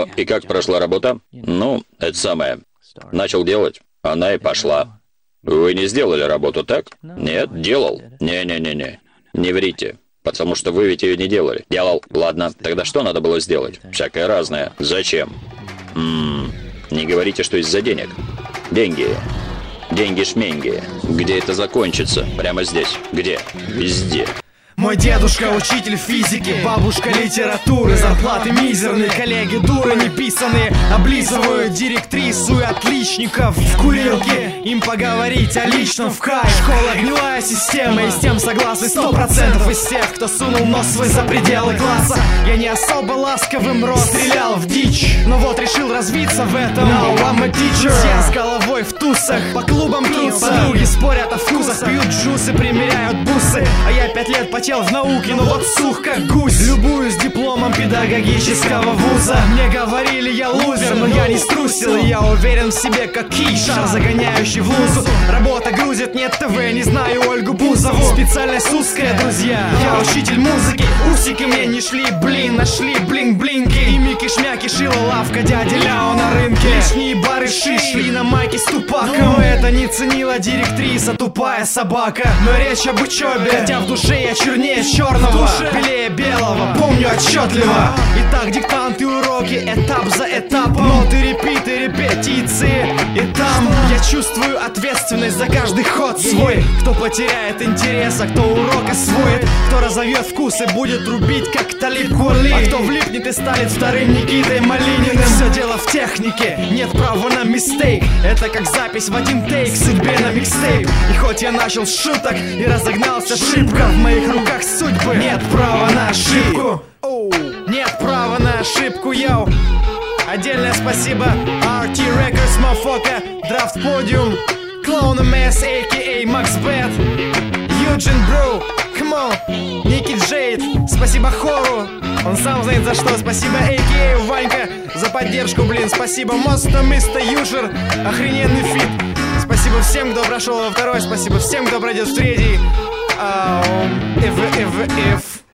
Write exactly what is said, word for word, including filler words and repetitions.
Ну, и как прошла работа? Ну, это самое. Начал делать, она и пошла. Вы не сделали работу, так? Нет, делал. Не-не-не-не. Не врите. Потому что вы ведь ее не делали. Делал. Ладно, тогда что надо было сделать? Всякое разное. Зачем? Ммм, не говорите, что из-за денег. Деньги. Деньги-шменьги. Где это закончится? Прямо здесь. Где? Везде. Мой дедушка учитель физики, бабушка литературы, зарплаты мизерные, коллеги дуры неписанные, облизывают директрису и отличников в курилке, им поговорить о личном в кайф. Школа гнилая система, и с тем согласны сто процентов из тех, кто сунул нос свой за пределы класса. Я не особо ласковым рот стрелял в дичь, но вот решил развиться в этом. Now I'm a teacher. Все с головой в тусах, по клубам трутся, подруги спорят о вкусах, пьют джусы, примеряют бусы, а я пять лет потел в науке, но вот сух как гусь. Любуюсь дипломом педагогического вуза. Мне говорили, я лузер, но я не струсил, и я уверен в себе, как киш, шар загоняющий в лузу. Работа грузит, нет ТВ, не знаю Ольгу Бузову. Специальность узкая, друзья. Я учитель музыки, усики мне не шли, блин, нашли блинк-блинки. И мики-шмяки шила лавка дяди Ляо на рынке. Лишние бары шли на майке с Тупаком. Но это не ценила директриса, тупая собака. Но речь об учебе, хотя в душе я чернее черного, белее белого, помню отчетливо. Итак, диктанты, уроки, этап за этапом, ноты, репиты, репетиции. И там я чувствую ответственность за каждый ход свой. Кто потеряет интерес, а кто урок освоит, кто разовьет вкус и будет рубить, как Талиб Кули, а кто влипнет и станет вторым Никитой Малининым. Все дело в технике, нет права на мистейк. Это как запись в один тейк, судьбе на микстейп. И хоть я начал с шуток и разогнался шибко, в моих руках судьбы нет права на ошибку. Нет права на ошибку, йоу. Отдельное спасибо ар ти Records, Мафока, Драфт Подиум, Клоун эм эс, а ка а Макс Бэт, Юджин Бро, come on, Ники Джейд. Спасибо Хору, он сам знает за что. Спасибо а ка а Ванька за поддержку, блин. Спасибо Моста, Миста Южер, охрененный фит. Спасибо всем, кто прошел во второй, спасибо всем, кто пройдет в третий. Um, if, if, if